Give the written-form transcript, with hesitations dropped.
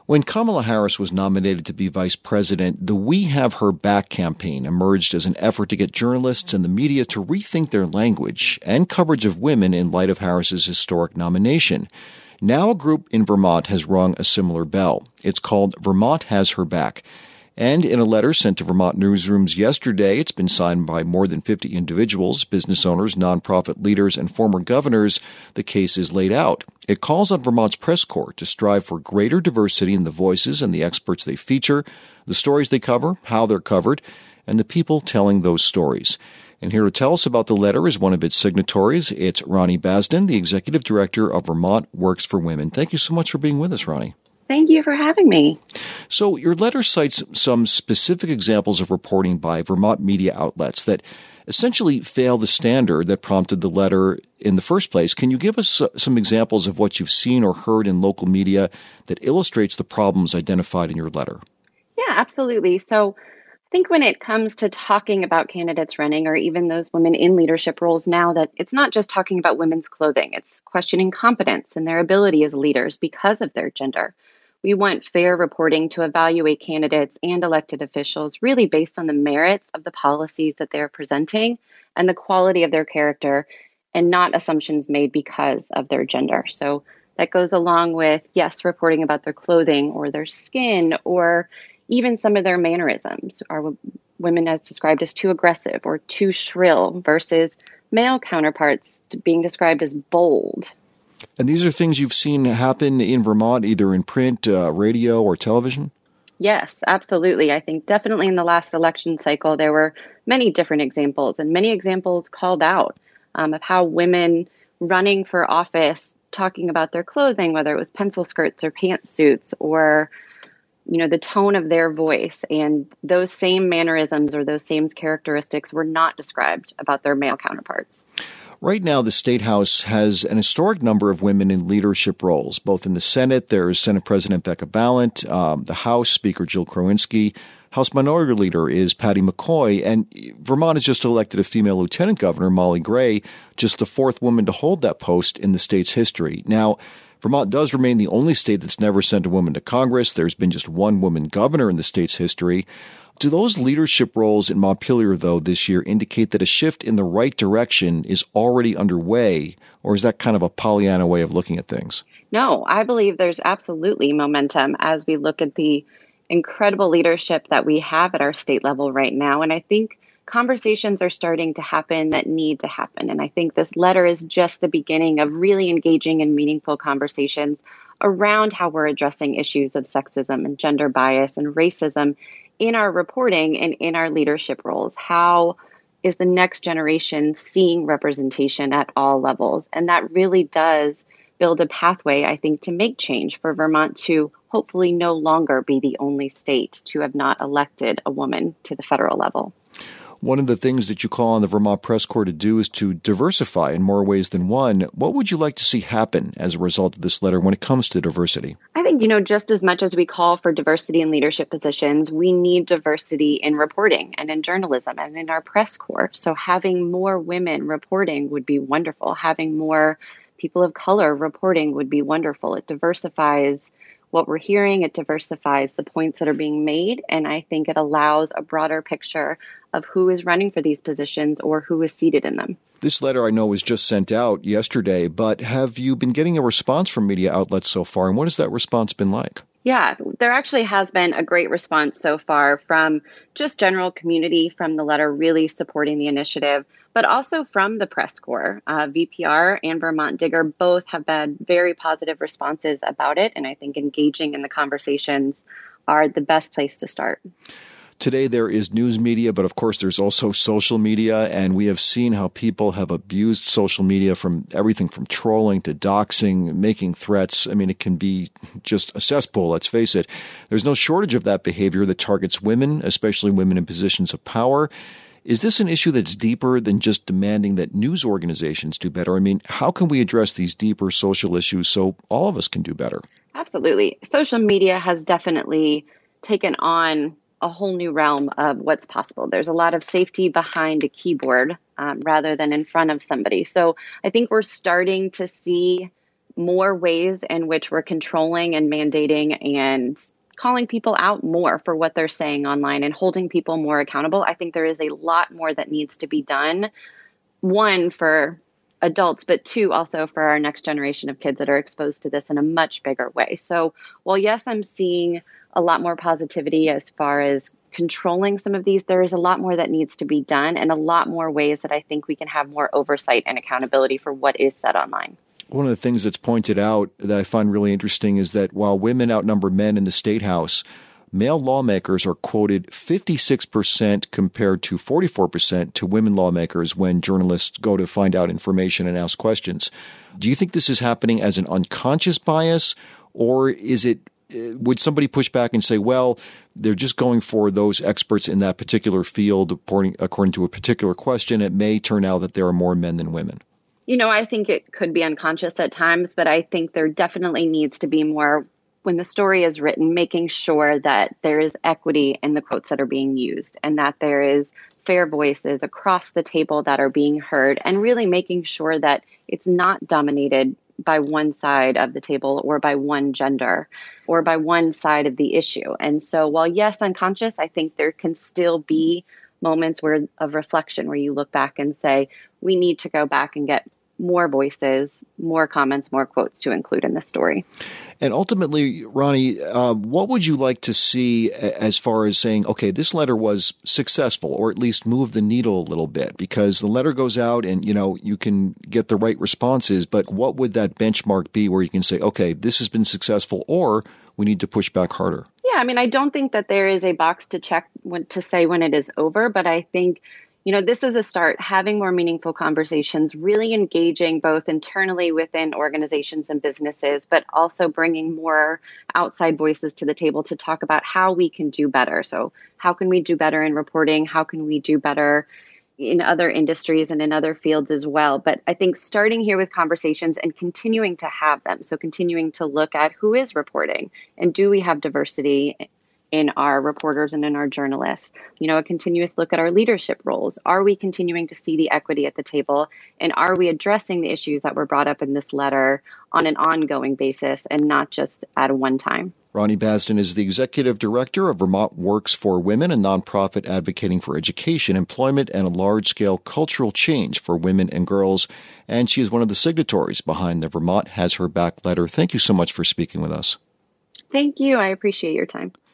When Kamala Harris was nominated to be vice president, the We Have Her Back campaign emerged as an effort to get journalists and the media to rethink their language and coverage of women in light of Harris's historic nomination. Now a group in Vermont has rung a similar bell. It's called Vermont Has Her Back. And in a letter sent to Vermont newsrooms yesterday, it's been signed by more than 50 individuals, business owners, nonprofit leaders, and former governors. The case is laid out. It calls on Vermont's press corps to strive for greater diversity in the voices and the experts they feature, the stories they cover, how they're covered, and the people telling those stories. And here to tell us about the letter is one of its signatories. It's Ronnie Basden, the executive director of Vermont Works for Women. Thank you so much for being with us, Ronnie. Thank you for having me. So your letter cites some specific examples of reporting by Vermont media outlets that essentially fail the standard that prompted the letter in the first place. Can you give us some examples of what you've seen or heard in local media that illustrates the problems identified in your letter? Yeah, absolutely. So I think when it comes to talking about candidates running or even those women in leadership roles now, that it's not just talking about women's clothing, it's questioning competence and their ability as leaders because of their gender. We want fair reporting to evaluate candidates and elected officials really based on the merits of the policies that they're presenting and the quality of their character and not assumptions made because of their gender. So that goes along with, yes, reporting about their clothing or their skin or even some of their mannerisms. Are women as described as too aggressive or too shrill versus male counterparts being described as bold? And these are things you've seen happen in Vermont, either in print, radio, or television? Yes, absolutely. I think definitely in the last election cycle, there were many different examples and many examples called out of how women running for office, talking about their clothing, whether it was pencil skirts or pantsuits or, the tone of their voice. And those same mannerisms or those same characteristics were not described about their male counterparts. Right now, the State House has an historic number of women in leadership roles. Both in the Senate, there's Senate President Becca Balint, the House Speaker Jill Krowinski, House Minority Leader is Patty McCoy, and Vermont has just elected a female lieutenant governor, Molly Gray, just the fourth woman to hold that post in the state's history. Now, Vermont does remain the only state that's never sent a woman to Congress. There's been just one woman governor in the state's history. Do those leadership roles in Montpelier, though, this year indicate that a shift in the right direction is already underway, or is that kind of a Pollyanna way of looking at things? No, I believe there's absolutely momentum as we look at the incredible leadership that we have at our state level right now. And I think conversations are starting to happen that need to happen. And I think this letter is just the beginning of really engaging in meaningful conversations around how we're addressing issues of sexism and gender bias and racism in our reporting and in our leadership roles. How is the next generation seeing representation at all levels? And that really does build a pathway, I think, to make change for Vermont to hopefully no longer be the only state to have not elected a woman to the federal level. One of the things that you call on the Vermont Press Corps to do is to diversify in more ways than one. What would you like to see happen as a result of this letter when it comes to diversity? I think, just as much as we call for diversity in leadership positions, we need diversity in reporting and in journalism and in our press corps. So having more women reporting would be wonderful. Having more people of color reporting would be wonderful. It diversifies what we're hearing. It diversifies the points that are being made. And I think it allows a broader picture of who is running for these positions or who is seated in them. This letter I know was just sent out yesterday, but have you been getting a response from media outlets so far? And what has that response been like? Yeah, there actually has been a great response so far from just general community, from the letter really supporting the initiative, but also from the press corps. VPR and Vermont Digger both have had very positive responses about it. And I think engaging in the conversations are the best place to start. Today there is news media, but of course there's also social media, and we have seen how people have abused social media from everything from trolling to doxing, making threats. I mean, it can be just a cesspool, let's face it. There's no shortage of that behavior that targets women, especially women in positions of power. Is this an issue that's deeper than just demanding that news organizations do better? I mean, how can we address these deeper social issues so all of us can do better? Absolutely. Social media has definitely taken on a whole new realm of what's possible. There's a lot of safety behind a keyboard rather than in front of somebody. So I think we're starting to see more ways in which we're controlling and mandating and calling people out more for what they're saying online and holding people more accountable. I think there is a lot more that needs to be done. One, for adults, but two, also for our next generation of kids that are exposed to this in a much bigger way. So while, yes, I'm seeing a lot more positivity as far as controlling some of these, there is a lot more that needs to be done and a lot more ways that I think we can have more oversight and accountability for what is said online. One of the things that's pointed out that I find really interesting is that while women outnumber men in the state house, male lawmakers are quoted 56% compared to 44% to women lawmakers when journalists go to find out information and ask questions. Do you think this is happening as an unconscious bias, or would somebody push back and say, well, they're just going for those experts in that particular field according to a particular question? It may turn out that there are more men than women. I think it could be unconscious at times, but I think there definitely needs to be more, when the story is written, making sure that there is equity in the quotes that are being used and that there is fair voices across the table that are being heard, and really making sure that it's not dominated by one side of the table or by one gender or by one side of the issue. And so while, yes, unconscious, I think there can still be moments of reflection where you look back and say, we need to go back and get more voices, more comments, more quotes to include in the story. And ultimately, Ronnie, what would you like to see as far as saying, okay, this letter was successful, or at least move the needle a little bit? Because the letter goes out and, you can get the right responses, but what would that benchmark be where you can say, okay, this has been successful, or we need to push back harder? Yeah, I don't think that there is a box to check to say when it is over, but I think this is a start, having more meaningful conversations, really engaging both internally within organizations and businesses, but also bringing more outside voices to the table to talk about how we can do better. So how can we do better in reporting? How can we do better in other industries and in other fields as well? But I think starting here with conversations and continuing to have them. So continuing to look at who is reporting and do we have diversity in our reporters and in our journalists, a continuous look at our leadership roles. Are we continuing to see the equity at the table? And are we addressing the issues that were brought up in this letter on an ongoing basis and not just at a one time? Ronnie Basden is the executive director of Vermont Works for Women, a nonprofit advocating for education, employment, and a large-scale cultural change for women and girls. And she is one of the signatories behind the Vermont Has Her Back letter. Thank you so much for speaking with us. Thank you. I appreciate your time.